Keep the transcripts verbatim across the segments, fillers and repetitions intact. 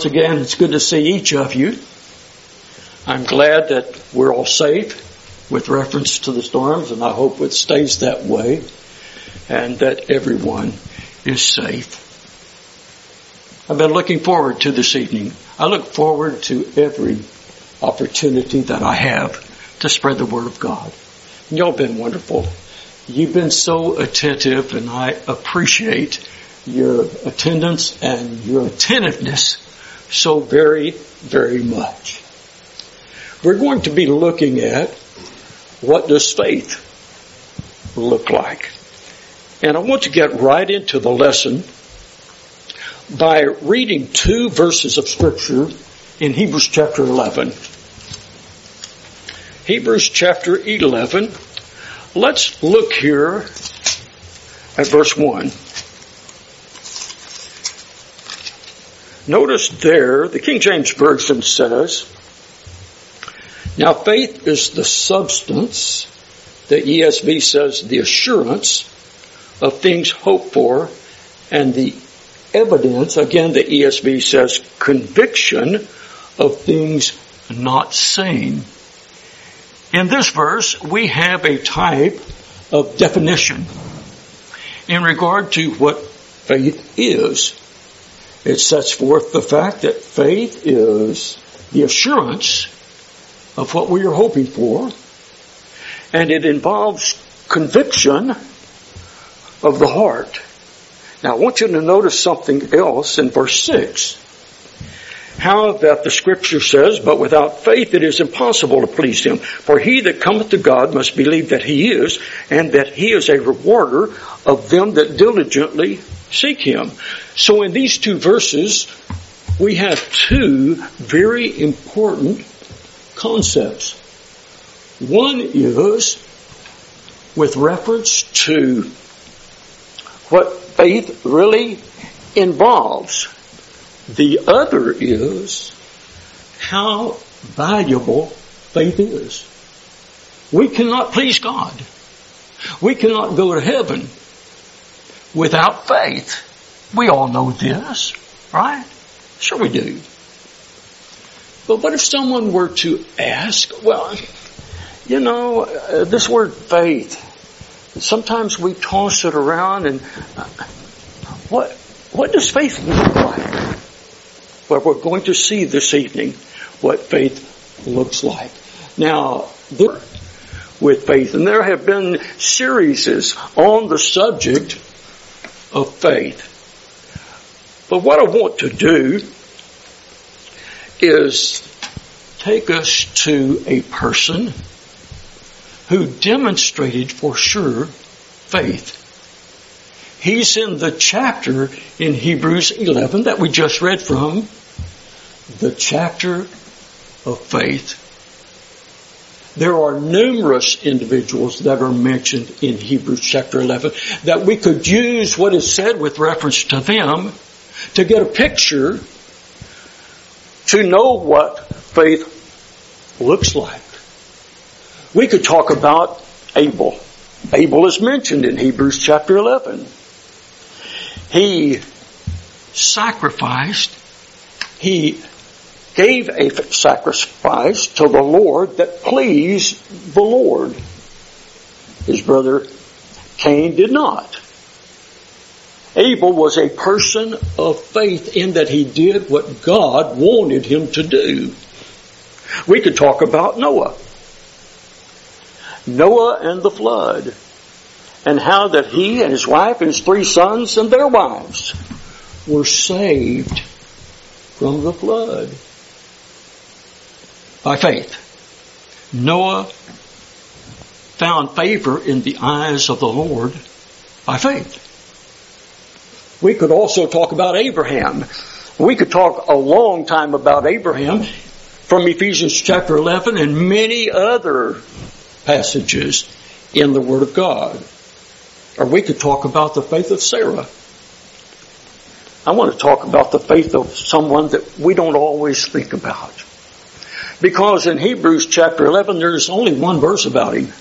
once again, it's good to see each of you. I'm glad that we're all safe with reference to the storms, and I hope it stays that way and that everyone is safe. I've been looking forward to this evening. I look forward to every opportunity that I have to spread the Word of God. And y'all have been wonderful. You've been so attentive, and I appreciate your attendance and your attentiveness so very, very much. We're going to be looking at what does faith look like. And I want to get right into the lesson by reading two verses of Scripture in Hebrews chapter eleven. Hebrews chapter eleven. Let's look here at verse one. Notice there, the King James Version says, now faith is the substance, the E S V says the assurance of things hoped for, and the evidence, again the E S V says conviction of things not seen. In this verse, we have a type of definition in regard to what faith is. It sets forth the fact that faith is the assurance of what we are hoping for, and it involves conviction of the heart. Now I want you to notice something else in verse six. How that the Scripture says, but without faith it is impossible to please Him. For he that cometh to God must believe that He is, and that He is a rewarder of them that diligently seek Him. So in these two verses, we have two very important concepts. One is with reference to what faith really involves. The other is how valuable faith is. We cannot please God. We cannot go to heaven without faith. We all know this, right? Sure we do. But what if someone were to ask, well, you know, uh, this word faith, sometimes we toss it around, and uh, what what does faith look like? Well, we're going to see this evening what faith looks like. Now, there, with faith, and there have been series on the subject of faith. But what I want to do is take us to a person who demonstrated for sure faith. He's in the chapter in Hebrews eleven that we just read from, the chapter of faith. There are numerous individuals that are mentioned in Hebrews chapter eleven that we could use what is said with reference to them to get a picture to know what faith looks like. We could talk about Abel. Abel is mentioned in Hebrews chapter eleven. He sacrificed, he gave a sacrifice to the Lord that pleased the Lord. His brother Cain did not. Abel was a person of faith in that he did what God wanted him to do. We could talk about Noah. Noah and the flood, and how that he and his wife and his three sons and their wives were saved from the flood by faith. Noah found favor in the eyes of the Lord by faith. We could also talk about Abraham. We could talk a long time about Abraham from Ephesians chapter eleven and many other passages in the Word of God. Or we could talk about the faith of Sarah. I want to talk about the faith of someone that we don't always think about. Because in Hebrews chapter eleven, there's only one verse about him.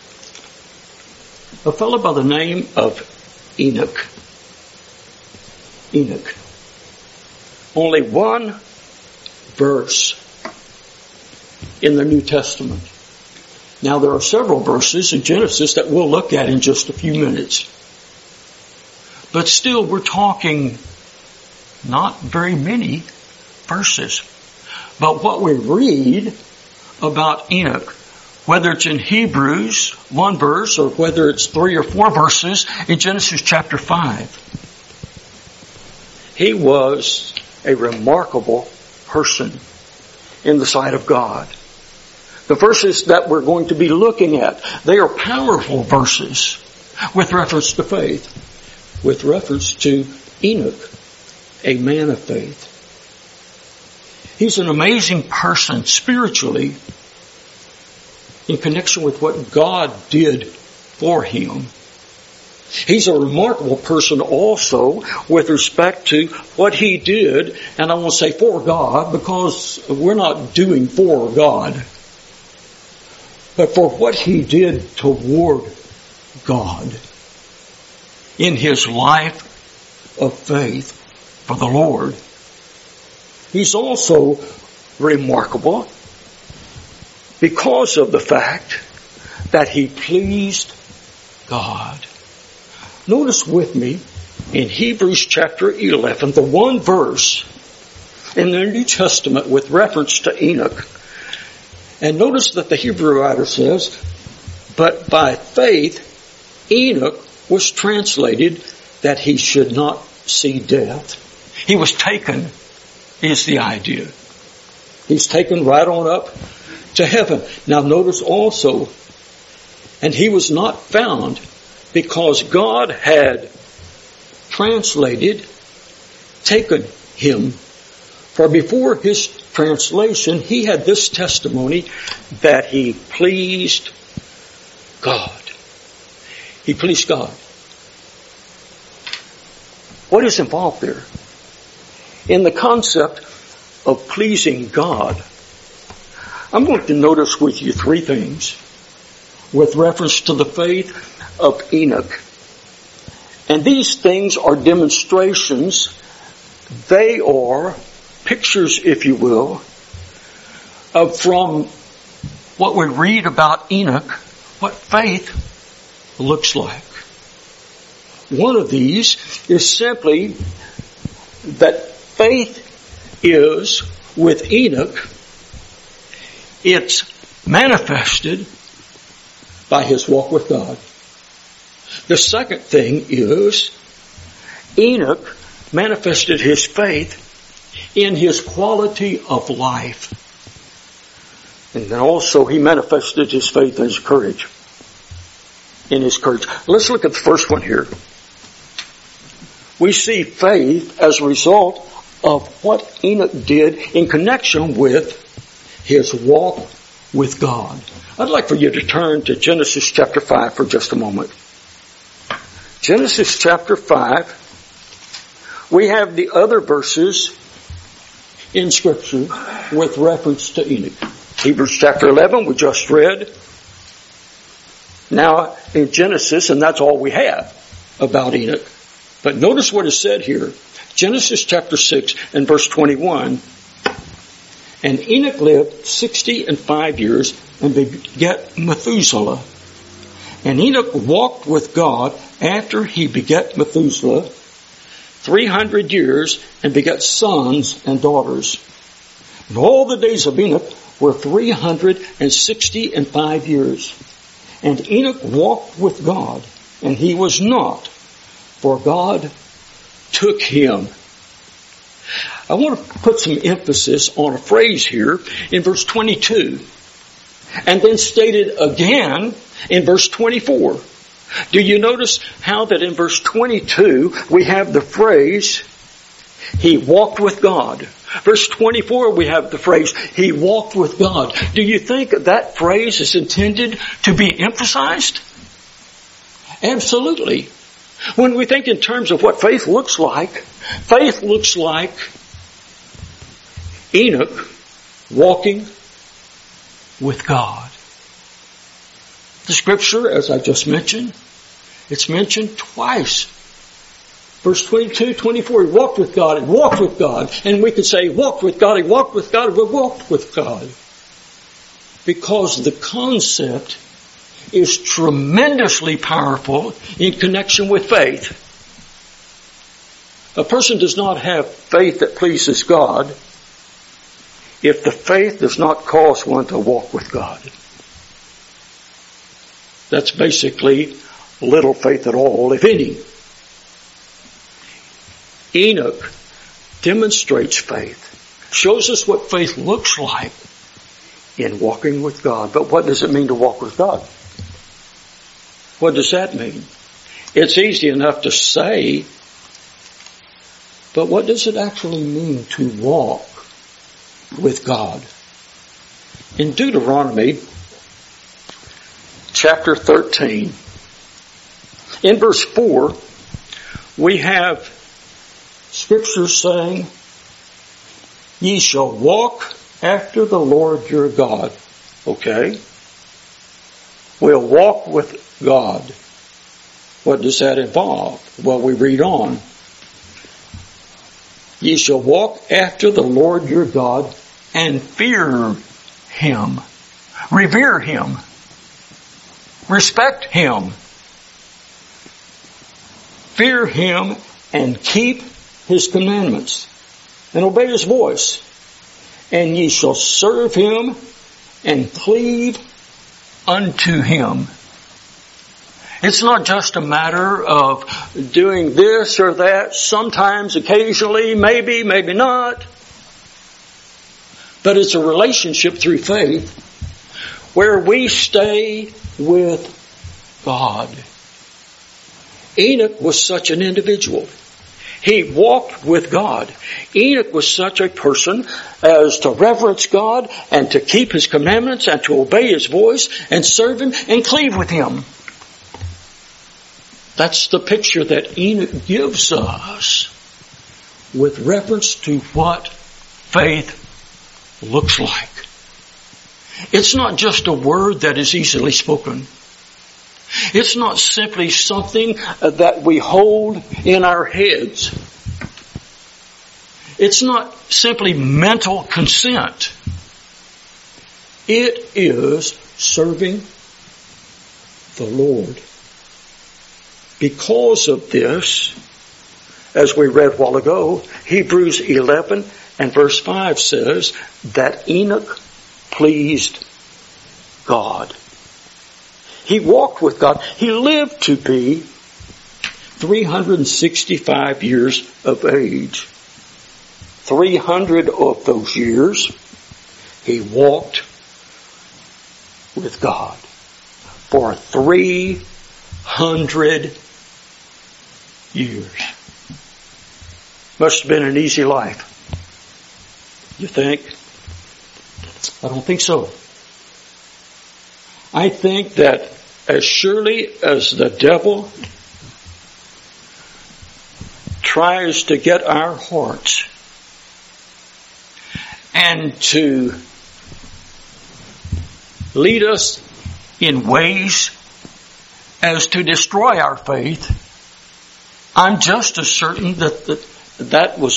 A fellow by the name of Enoch. Enoch. Only one verse in the New Testament. Now there are several verses in Genesis that we'll look at in just a few minutes. But still we're talking not very many verses. But what we read about Enoch, whether it's in Hebrews, one verse, or whether it's three or four verses in Genesis chapter five, he was a remarkable person in the sight of God. The verses that we're going to be looking at, they are powerful verses with reference to faith, with reference to Enoch, a man of faith. He's an amazing person spiritually in connection with what God did for him. He's a remarkable person also with respect to what he did, and I won't say for God because we're not doing for God, but for what he did toward God in his life of faith for the Lord. He's also remarkable because of the fact that he pleased God. Notice with me in Hebrews chapter eleven, the one verse in the New Testament with reference to Enoch. And notice that the Hebrew writer says, but by faith Enoch was translated that he should not see death. He was taken, is the idea. He's taken right on up to heaven. Now notice also, and he was not found because God had translated, taken him. For before his translation, he had this testimony that he pleased God. He pleased God. What is involved there? In the concept of pleasing God, I'm going to notice with you three things with reference to the faith of Enoch. And these things are demonstrations. They are pictures, if you will, of from what we read about Enoch, what faith looks like. One of these is simply that faith is, with Enoch, it's manifested by his walk with God. The second thing is Enoch manifested his faith in his quality of life. And then also he manifested his faith in his courage. In his courage. Let's look at the first one here. We see faith as a result of what Enoch did in connection with his walk with God. I'd like for you to turn to Genesis chapter five for just a moment. Genesis chapter five, we have the other verses in Scripture with reference to Enoch. Hebrews chapter eleven, we just read. Now in Genesis, and that's all we have about Enoch. But notice what is said here. Genesis chapter six and verse twenty-one. And Enoch lived sixty and five years and begat Methuselah. And Enoch walked with God after he begat Methuselah three hundred years and begat sons and daughters. And all the days of Enoch were three hundred and sixty and five years. And Enoch walked with God, and he was not, for God took him. I want to put some emphasis on a phrase here in verse twenty-two, and then stated again in verse twenty-four. Do you notice how that in verse twenty-two we have the phrase, he walked with God. Verse twenty-four we have the phrase, he walked with God. Do you think that phrase is intended to be emphasized? Absolutely. When we think in terms of what faith looks like, faith looks like Enoch walking with God. The Scripture, as I just mentioned, it's mentioned twice Verse twenty-two, twenty-four, he walked with God, he walked with God. And we could say, he walked with God, he walked with God, he walked with God. Because the concept is tremendously powerful in connection with faith. A person does not have faith that pleases God if the faith does not cause one to walk with God. That's basically little faith at all, if any. Enoch demonstrates faith, shows us what faith looks like in walking with God. But what does it mean to walk with God? What does that mean? It's easy enough to say, but what does it actually mean to walk with God? In Deuteronomy chapter thirteen, in verse four, we have Scripture saying, ye shall walk after the Lord your God. Okay? We'll walk with God. What does that involve? Well, we read on. Ye shall walk after the Lord your God and fear Him. Revere Him. Respect Him. Fear Him and keep His commandments and obey His voice. And ye shall serve Him and cleave unto Him. It's not just a matter of doing this or that, sometimes, occasionally, maybe, maybe not. But it's a relationship through faith where we stay with God. Enoch was such an individual. He walked with God. Enoch was such a person as to reverence God and to keep His commandments and to obey His voice and serve Him and cleave with Him. That's the picture that Enoch gives us with reference to what faith looks like. It's not just a word that is easily spoken. It's not simply something that we hold in our heads. It's not simply mental consent. It is serving the Lord. Because of this, as we read a while ago, Hebrews eleven and verse five says that Enoch pleased God. He walked with God. He lived to be three hundred sixty-five years of age. three hundred of those years, he walked with God. For three hundred years. Must have been an easy life. You think? I don't think so. I think that as surely as the devil tries to get our hearts and to lead us in ways as to destroy our faith, I'm just as certain that the, that was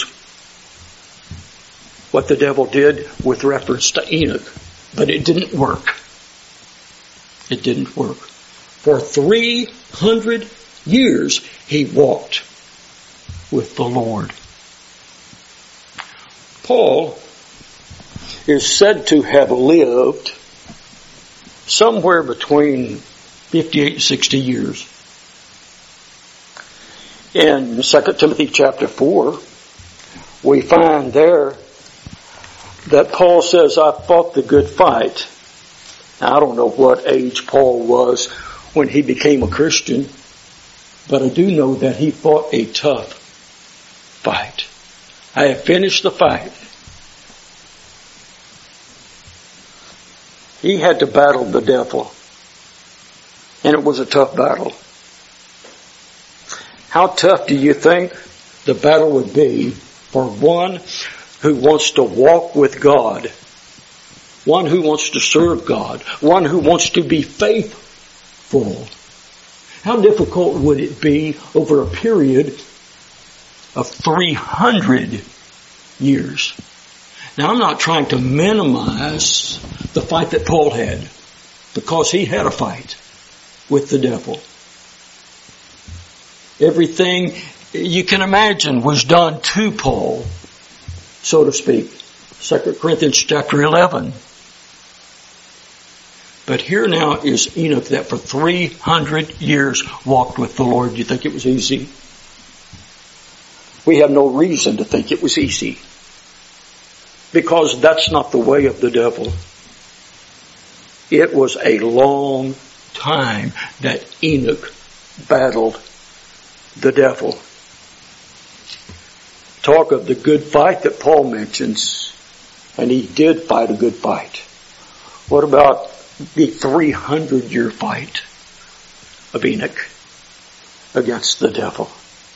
what the devil did with reference to Enoch. But it didn't work. It didn't work. For three hundred years he walked with the Lord. Paul is said to have lived somewhere between fifty-eight and sixty years. In Second Timothy chapter four, we find there that Paul says, I've fought the good fight. Now, I don't know what age Paul was when he became a Christian, but I do know that he fought a tough fight. I have finished the fight. He had to battle the devil, and it was a tough battle. How tough do you think the battle would be for one who wants to walk with God, one who wants to serve God, one who wants to be faithful? How difficult would it be over a period of three hundred years. Now, I'm not trying to minimize the fight that Paul had, because he had a fight with the devil. Everything you can imagine was done to Paul, so to speak. Second Corinthians chapter eleven. But here now is Enoch that for three hundred years walked with the Lord. Do you think it was easy? We have no reason to think it was easy, because that's not the way of the devil. It was a long time that Enoch battled the devil. Talk of the good fight that Paul mentions, and he did fight a good fight. What about the three hundred year fight of Enoch against the devil?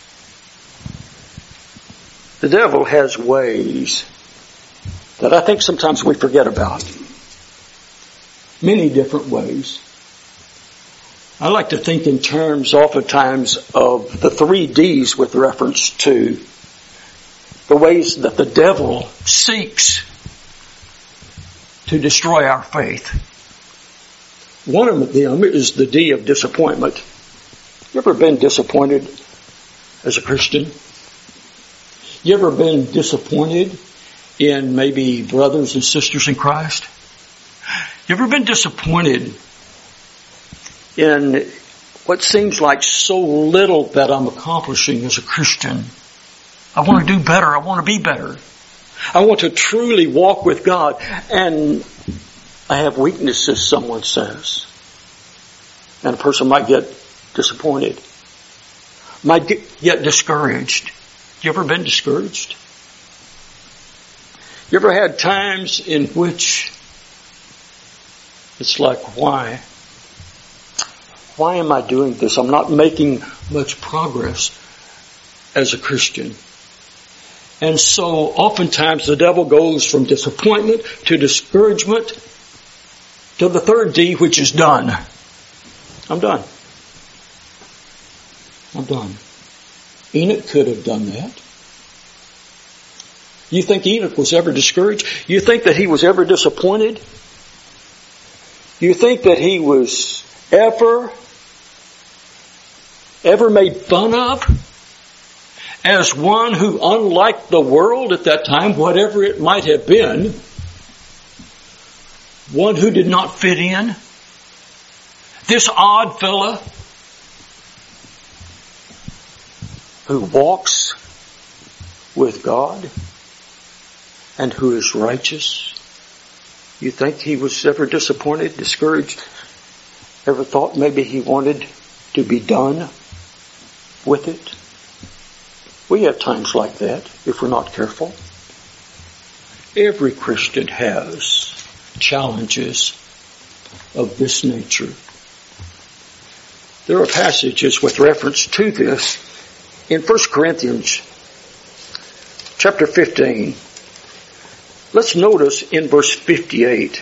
The devil has ways that I think sometimes we forget about. Many different ways. I like to think in terms oftentimes of the three D's with reference to the ways that the devil seeks to destroy our faith. One of them is the D of disappointment. You ever been disappointed as a Christian? You ever been disappointed in maybe brothers and sisters in Christ? You ever been disappointed in what seems like so little that I'm accomplishing as a Christian? I want to do better. I want to be better. I want to truly walk with God. And I have weaknesses, someone says. And a person might get disappointed. Might get discouraged. You ever been discouraged? You ever had times in which it's like, why? Why am I doing this? I'm not making much progress as a Christian. And so oftentimes the devil goes from disappointment to discouragement to the third D, which is done. I'm done. I'm done. Enoch could have done that. You think Enoch was ever discouraged? You think that he was ever disappointed? You think that he was ever, ever made fun of as one who, unlike the world at that time, whatever it might have been, one who did not fit in? This odd fella who walks with God and who is righteous? You think he was ever disappointed, discouraged? Ever thought maybe he wanted to be done with it? We have times like that if we're not careful. Every Christian has challenges of this nature. There are passages with reference to this in First Corinthians chapter fifteen. Let's notice in verse fifty-eight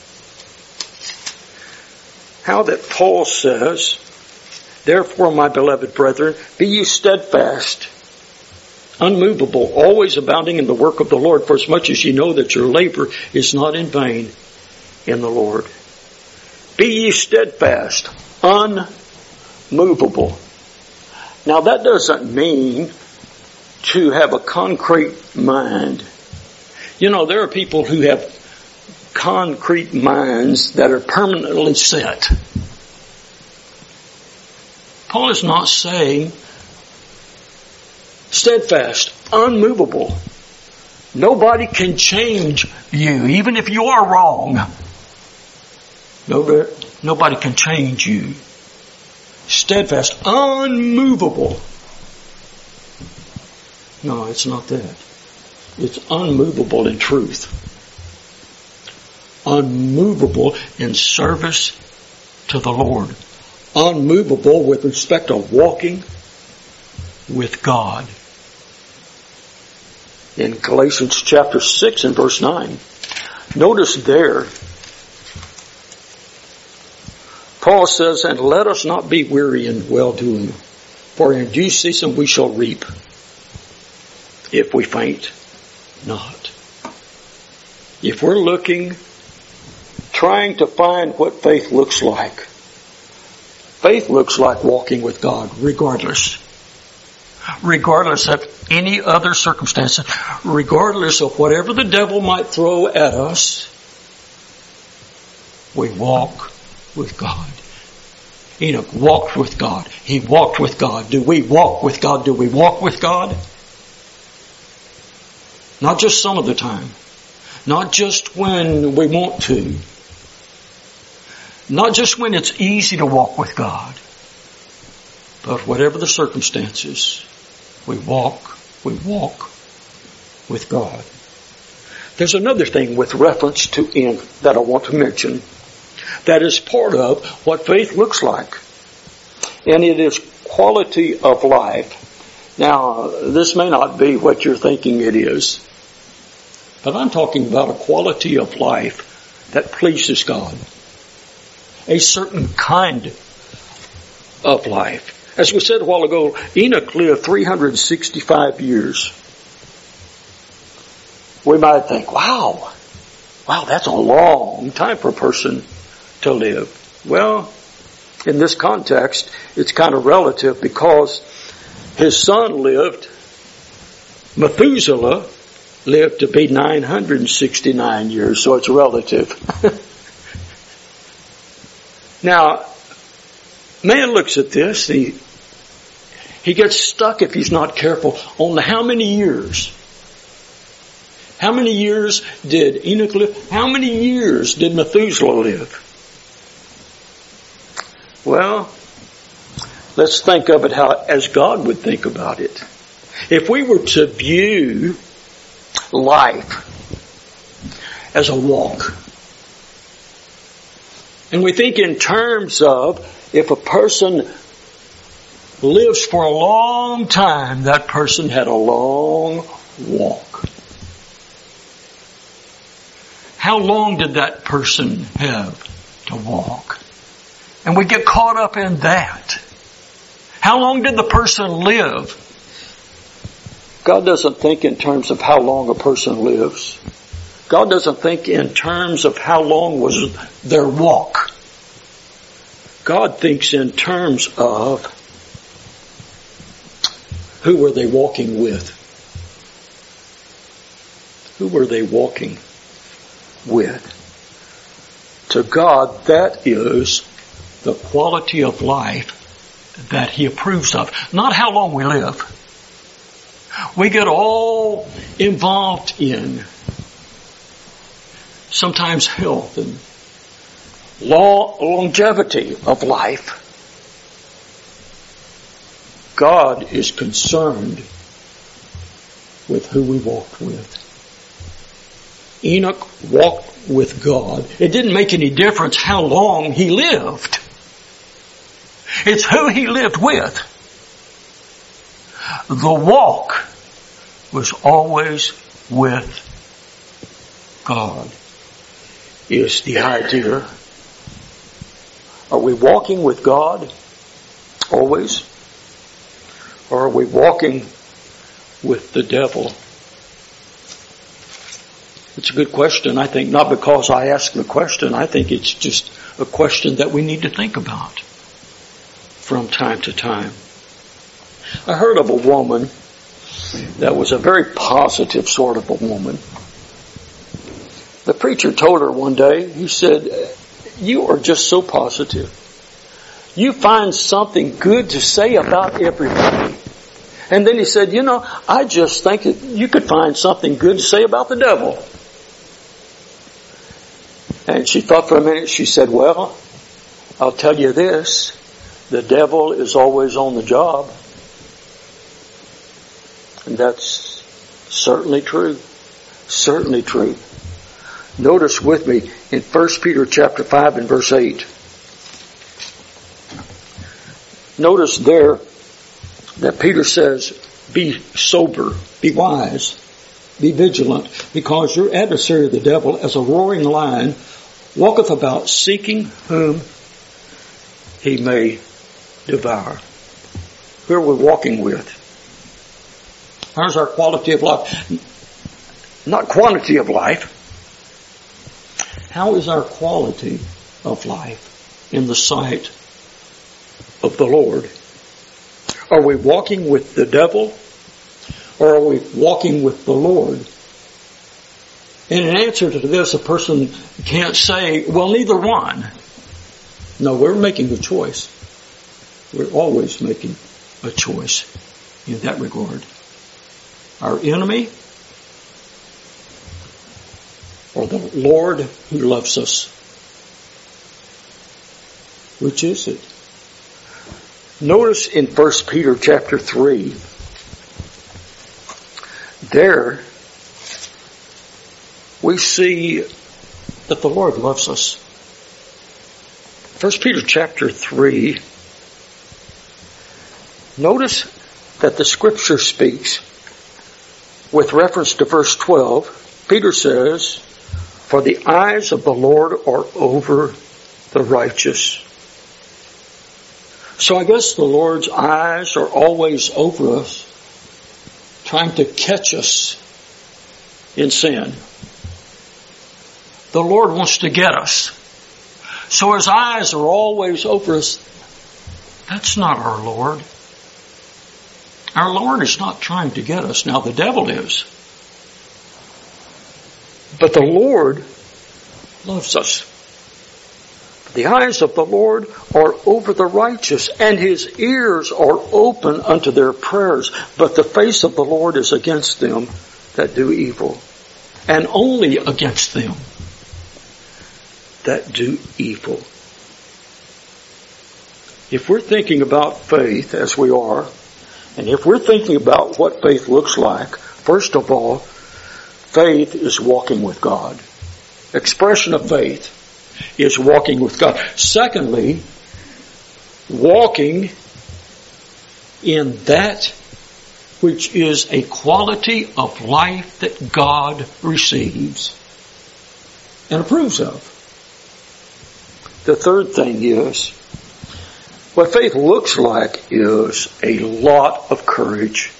how that Paul says, "Therefore, my beloved brethren, be ye steadfast, unmovable, always abounding in the work of the Lord, for as much as ye know that your labor is not in vain in the Lord." Be ye steadfast, unmovable. Now that doesn't mean to have a concrete mind. You know, there are people who have concrete minds that are permanently set. Paul is not saying steadfast, unmovable. Nobody can change you, even if you are wrong. Nobody, nobody can change you. Steadfast, unmovable. No, it's not that. It's unmovable in truth. Unmovable in service to the Lord. Unmovable with respect to walking with God. In Galatians chapter six and verse nine, notice there, Paul says, "And let us not be weary in well-doing, for in due season we shall reap if we faint not. If we're looking, trying to find what faith looks like, faith looks like walking with God regardless. Regardless of any other circumstances, regardless of whatever the devil might throw at us, we walk with God. Enoch walked with God. He walked with God. Do we walk with God? Do we walk with God? Not just some of the time. Not just when we want to. Not just when it's easy to walk with God. But whatever the circumstances, we walk, we walk with God. There's another thing with reference to in that I want to mention that is part of what faith looks like. And it is quality of life. Now, this may not be what you're thinking it is, but I'm talking about a quality of life that pleases God. A certain kind of life. As we said a while ago, Enoch lived three hundred sixty-five years. We might think, wow, wow, that's a long time for a person to live. Well, in this context, it's kind of relative because his son lived, Methuselah lived to be nine hundred sixty-nine years, so it's relative. Now, man looks at this, he, he gets stuck if he's not careful on the how many years. How many years did Enoch live? How many years did Methuselah live? Well, let's think of it how as God would think about it. If we were to view life as a walk, and we think in terms of if a person lives for a long time, that person had a long walk. How long did that person have to walk? And we get caught up in that. How long did the person live? God doesn't think in terms of how long a person lives. God doesn't think in terms of how long was their walk. God thinks in terms of who were they walking with? Who were they walking with? To God, that is the quality of life that He approves of. Not how long we live. We get all involved in sometimes health and long, longevity of life. God is concerned with who we walk with. Enoch walked with God. It didn't make any difference how long he lived. It's who he lived with. The walk was always with God, is the idea. Are we walking with God always? Or are we walking with the devil? It's a good question, I think, not because I ask the question. I think it's just a question that we need to think about from time to time. I heard of a woman that was a very positive sort of a woman. The preacher told her one day, he said, "You are just so positive. You find something good to say about everybody." And then he said, "You know, I just think that you could find something good to say about the devil." And she thought for a minute. She said, "Well, I'll tell you this. The devil is always on the job." And that's certainly true. Certainly true. Notice with me in First Peter chapter five and verse eight. Notice there that Peter says, "Be sober, be wise, be vigilant, because your adversary the devil, as a roaring lion, walketh about seeking whom he may devour." Who are we walking with? How's our quality of life? Not quantity of life. How is our quality of life in the sight of the Lord? Are we walking with the devil, or are we walking with the Lord? And in answer to this, a person can't say, well, neither one. No, we're making a choice. We're always making a choice in that regard. Our enemy, or the Lord who loves us? Which is it? Notice in First Peter chapter three, there we see that the Lord loves us. First Peter chapter three, notice that the Scripture speaks with reference to verse twelve. Peter says, "For the eyes of the Lord are over the righteous." So I guess the Lord's eyes are always over us, trying to catch us in sin. The Lord wants to get us. So His eyes are always over us. That's not our Lord. Our Lord is not trying to get us. Now the devil is. But the Lord loves us. The eyes of the Lord are over the righteous, and His ears are open unto their prayers. But the face of the Lord is against them that do evil, and only against them that do evil. If we're thinking about faith as we are, and if we're thinking about what faith looks like, first of all, faith is walking with God. Expression of faith is walking with God. Secondly, walking in that which is a quality of life that God receives and approves of. The third thing is, what faith looks like is a lot of courage.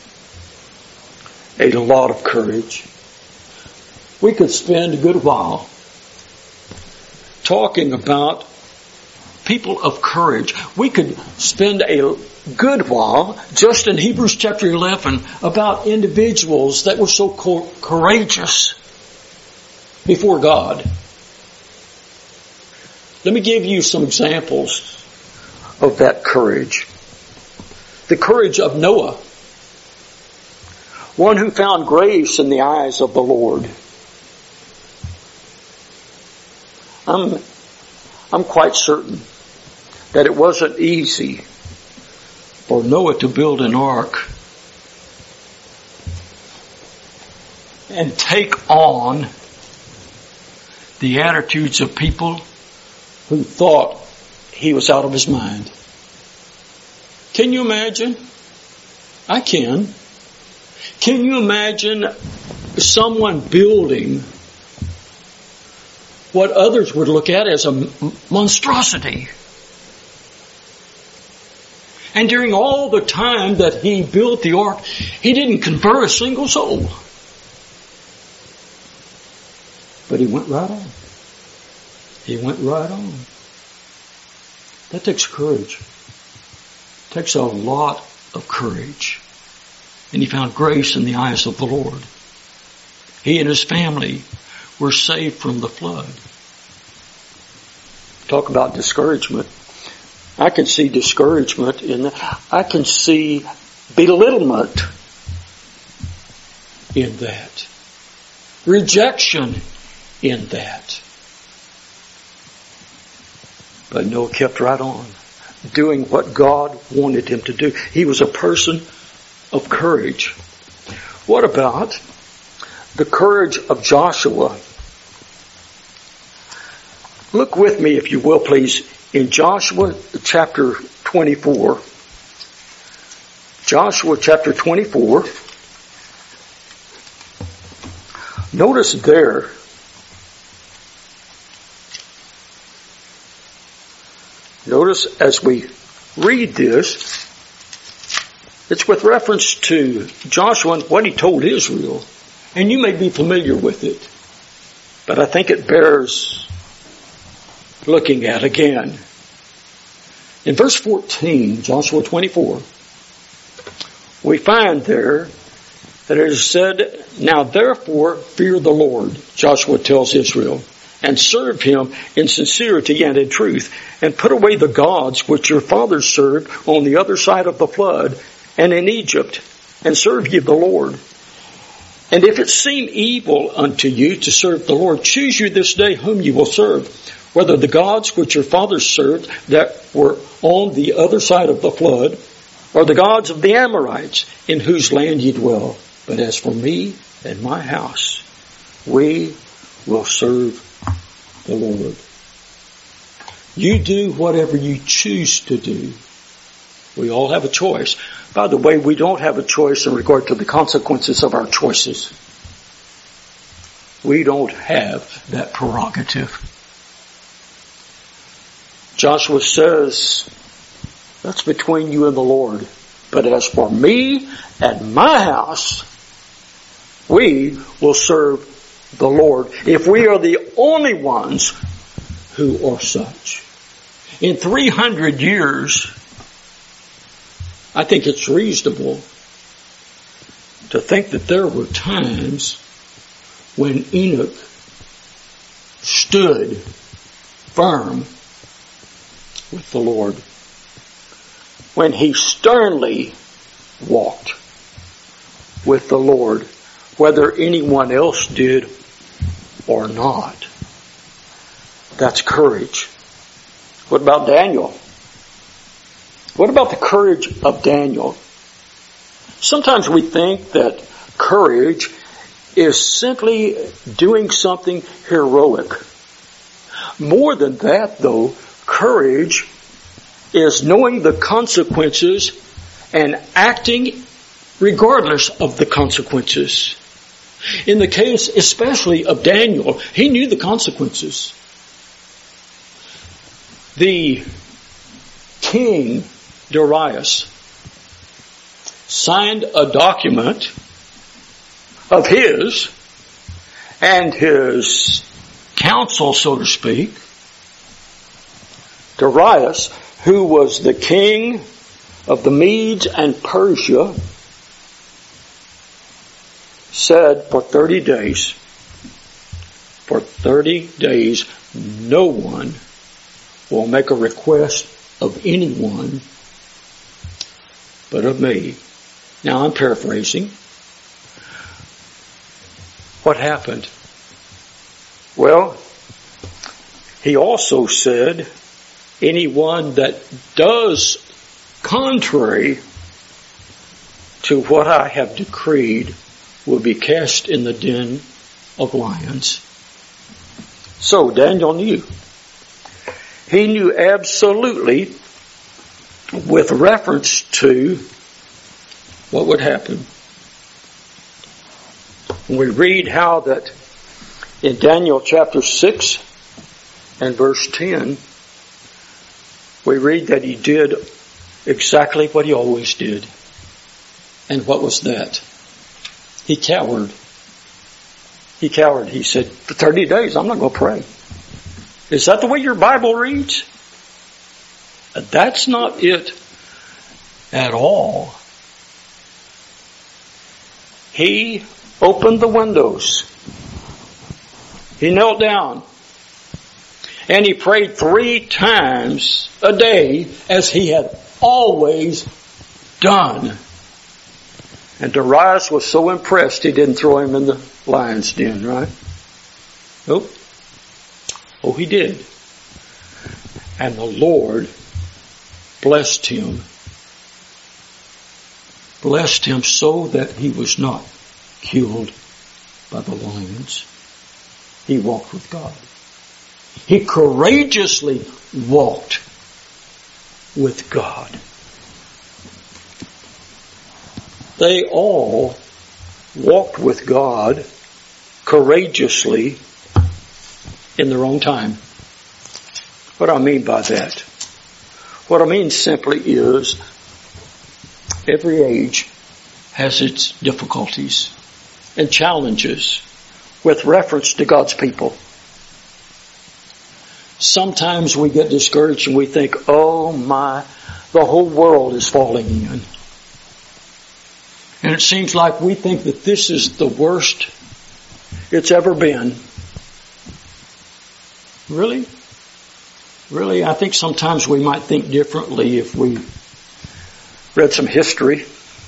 A lot of courage. We could spend a good while talking about people of courage. We could spend a good while just in Hebrews chapter eleven about individuals that were so courageous before God. Let me give you some examples of that courage. The courage of Noah, one who found grace in the eyes of the Lord. I'm, I'm quite certain that it wasn't easy for Noah to build an ark and take on the attitudes of people who thought he was out of his mind. Can you imagine? I can. Can you imagine someone building what others would look at as a monstrosity? And during all the time that he built the ark, he didn't convert a single soul. But he went right on. He went right on. That takes courage. It takes a lot of courage. And he found grace in the eyes of the Lord. He and his family were saved from the flood. Talk about discouragement. I can see discouragement in that. I can see belittlement in that. Rejection in that. But Noah kept right on, doing what God wanted him to do. He was a person of courage. What about the courage of Joshua? Look with me, if you will, please, in Joshua chapter twenty-four. Joshua chapter twenty-four. Notice there, notice as we read this, It's with reference to Joshua and what he told Israel. And you may be familiar with it, but I think it bears looking at again. In verse fourteen, Joshua twenty-four, we find there that it is said, "Now therefore fear the Lord," Joshua tells Israel, "and serve him in sincerity and in truth, and put away the gods which your fathers served on the other side of the flood and in Egypt, and serve ye the Lord. And if it seem evil unto you to serve the Lord, choose you this day whom you will serve, whether the gods which your fathers served that were on the other side of the flood, or the gods of the Amorites in whose land ye dwell. But as for me and my house, we will serve the Lord." You do whatever you choose to do. We all have a choice. By the way, we don't have a choice in regard to the consequences of our choices. We don't have that prerogative. Joshua says, that's between you and the Lord. But as for me and my house, we will serve the Lord. If we are the only ones who are such. In three hundred years, I think it's reasonable to think that there were times when Enoch stood firm with the Lord, when he sternly walked with the Lord, whether anyone else did or not. That's courage. What about Daniel? What about the courage of Daniel? Sometimes we think that courage is simply doing something heroic. More than that, though, courage is knowing the consequences and acting regardless of the consequences. In the case especially of Daniel, he knew the consequences. The king Darius signed a document of his and his council, so to speak. Darius, who was the king of the Medes and Persia, said for thirty days, for thirty days, no one will make a request of anyone but of me. Now I'm paraphrasing. What happened? Well, he also said, anyone that does contrary to what I have decreed will be cast in the den of lions. So Daniel knew. He knew absolutely with reference to what would happen. When we read how that in Daniel chapter six and verse ten, we read that he did exactly what he always did. And what was that? He cowered. He cowered. He said, for thirty days, I'm not going to pray. Is that the way your Bible reads? That's not it at all. He opened the windows. He knelt down. And he prayed three times a day as he had always done. And Darius was so impressed he didn't throw him in the lion's den, right? Nope. Oh, he did. And the Lord blessed him. Blessed him so that he was not killed by the lions. He walked with God. He courageously walked with God. They all walked with God courageously in their own time. What do I mean by that? What I mean simply is Every age has its difficulties and challenges with reference to God's people. Sometimes we get discouraged and we think, oh my, the whole world is falling in. And it seems like we think that this is the worst it's ever been. Really? Really? I think sometimes we might think differently if we read some history.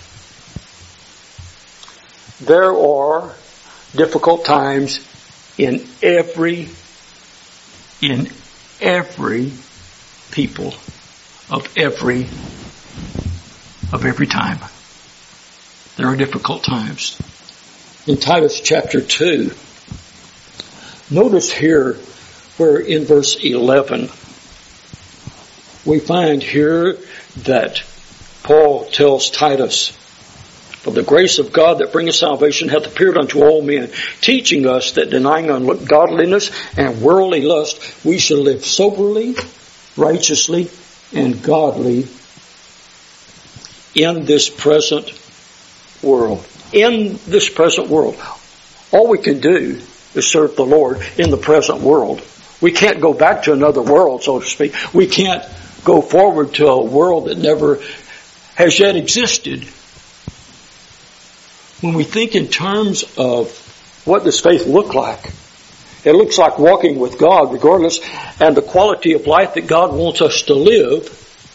There are difficult times in every, in every people of every, of every time. There are difficult times. In Titus chapter two, notice here where in verse eleven, we find here that Paul tells Titus, "For the grace of God that bringeth salvation hath appeared unto all men, teaching us that denying ungodliness and worldly lust, we should live soberly, righteously, and godly in this present world." In this present world. All we can do is serve the Lord in the present world. We can't go back to another world, so to speak. We can't go forward to a world that never has yet existed. When we think in terms of what does faith look like, it looks like walking with God regardless, and the quality of life that God wants us to live,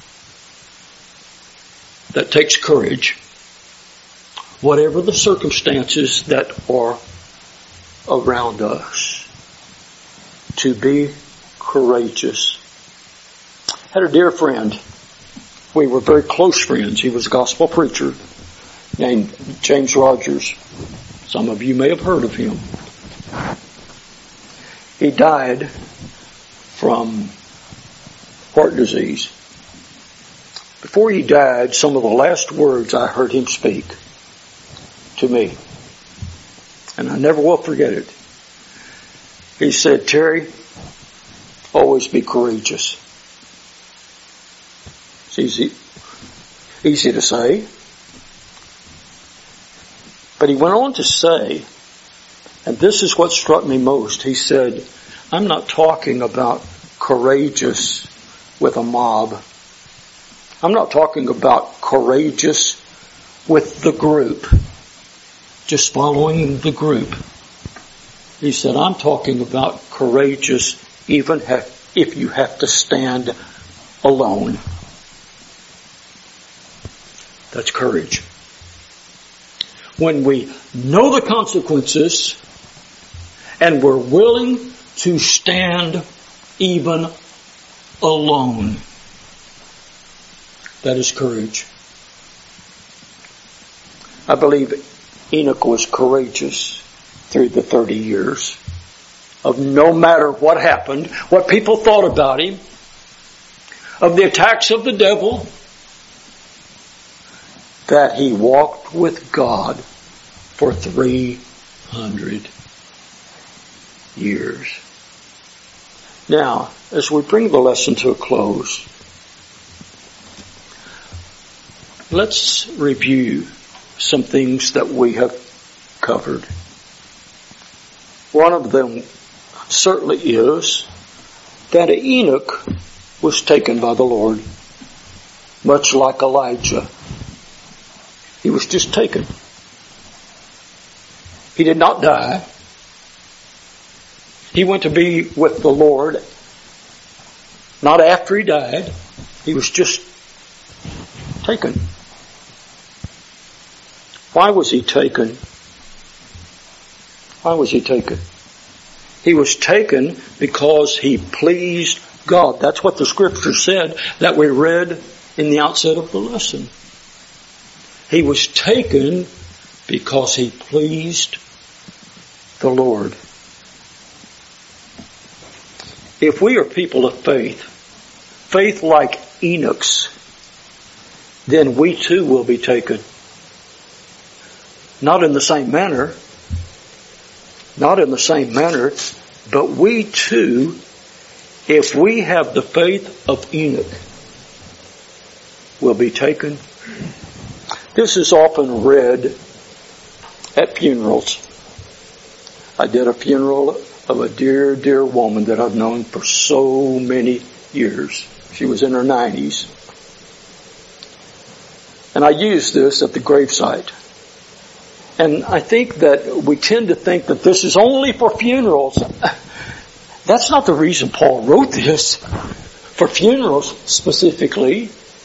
that takes courage. Whatever the circumstances that are around us, to be courageous. I had a dear friend. We were very close friends. He was a gospel preacher named James Rogers. Some of you may have heard of him. He died from heart disease. Before he died, some of the last words I heard him speak to me, and I never will forget it. He said, "Terry, always be courageous." It's easy, easy to say. But he went on to say, and this is what struck me most, he said, "I'm not talking about courageous with a mob. I'm not talking about courageous with the group, just following the group." He said, "I'm talking about courageous even if you have to stand alone." That's courage. When we know the consequences and we're willing to stand even alone. That is courage. I believe Enoch was courageous through the thirty years of no matter what happened, what people thought about him, of the attacks of the devil, that he walked with God for three hundred years. Now, as we bring the lesson to a close, let's review some things that we have covered. One of them certainly is that Enoch was taken by the Lord, much like Elijah. He was just taken. He did not die. He went to be with the Lord, not after he died. He was just taken. Why was he taken? Why was he taken? He was taken because he pleased God. That's what the scripture said that we read in the outset of the lesson. He was taken because he pleased the Lord. If we are people of faith, faith like Enoch's, then we too will be taken. Not in the same manner, not in the same manner, but we too, if we have the faith of Enoch, will be taken This is often read at funerals. I did a funeral of a dear, dear woman that I've known for so many years. She was in her nineties. And I used this at the gravesite. And I think that we tend to think that this is only for funerals. That's not the reason Paul wrote this. For funerals specifically.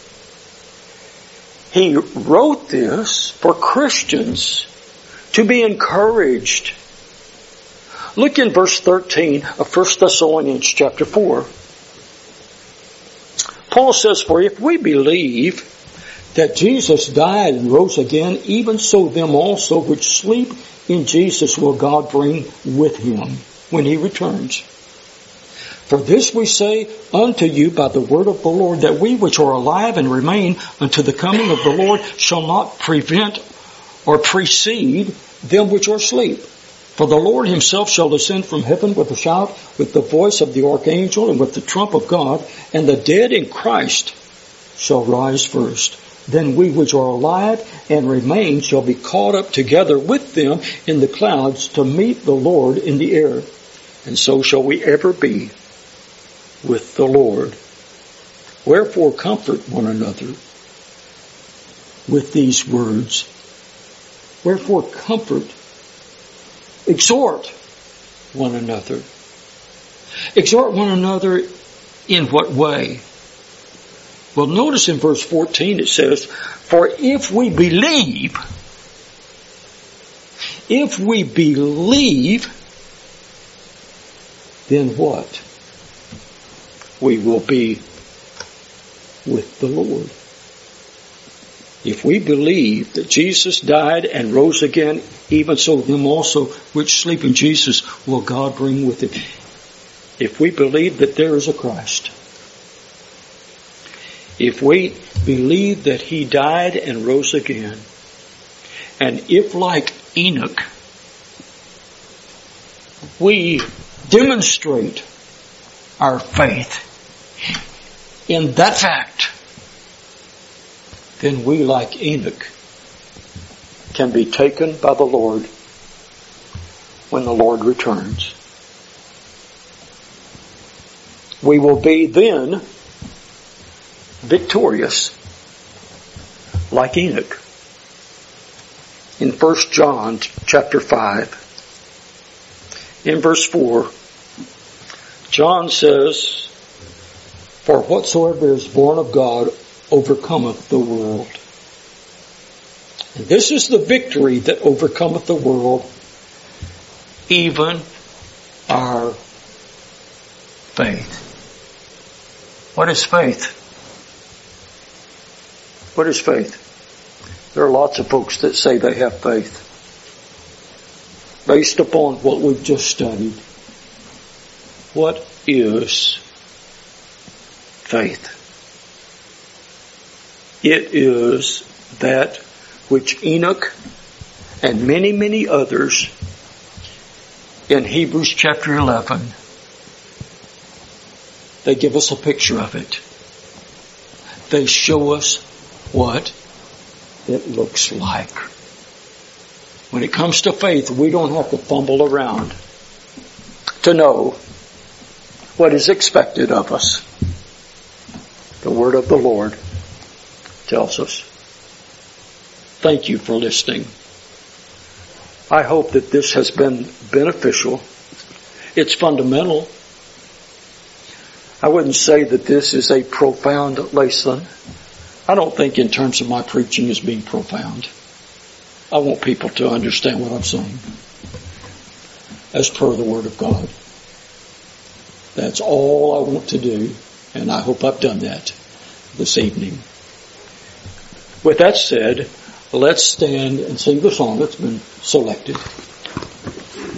He wrote this for Christians to be encouraged. Look in verse thirteen of First Thessalonians chapter four. Paul says, "For if we believe that Jesus died and rose again, even so them also which sleep in Jesus will God bring with him when he returns. For this we say unto you by the word of the Lord, that we which are alive and remain unto the coming of the Lord shall not prevent or precede them which are asleep. For the Lord himself shall descend from heaven with a shout, with the voice of the archangel, and with the trump of God, and the dead in Christ shall rise first. Then we which are alive and remain shall be caught up together with them in the clouds to meet the Lord in the air. And so shall we ever be with the Lord. Wherefore comfort one another with these words. Wherefore comfort, exhort one another. Exhort one another in what way? Well, notice in verse fourteen it says, for if we believe, if we believe, then what? We will be with the Lord. If we believe that Jesus died and rose again, even so them also which sleep in Jesus will God bring with him. If we believe that there is a Christ, if we believe that he died and rose again, and if like Enoch, we demonstrate our faith in that fact, then we, like Enoch, can be taken by the Lord when the Lord returns. We will be then victorious like Enoch. In First John chapter five, in verse four, John says, for whatsoever is born of God overcometh the world. And this is the victory that overcometh the world, even our faith. What is faith? What is faith? There are lots of folks that say they have faith based upon what we've just studied. What is faith? It is that which Enoch and many, many others in Hebrews chapter eleven, they give us a picture of it. They show us what it looks like. When it comes to faith, we don't have to fumble around to know what is expected of us. The word of the Lord tells us. Thank you for listening. I hope that this has been beneficial. It's fundamental. I wouldn't say that this is a profound lesson. I don't think in terms of my preaching as being profound. I want people to understand what I'm saying as per the Word of God. That's all I want to do, and I hope I've done that this evening. With that said, let's stand and sing the song that's been selected.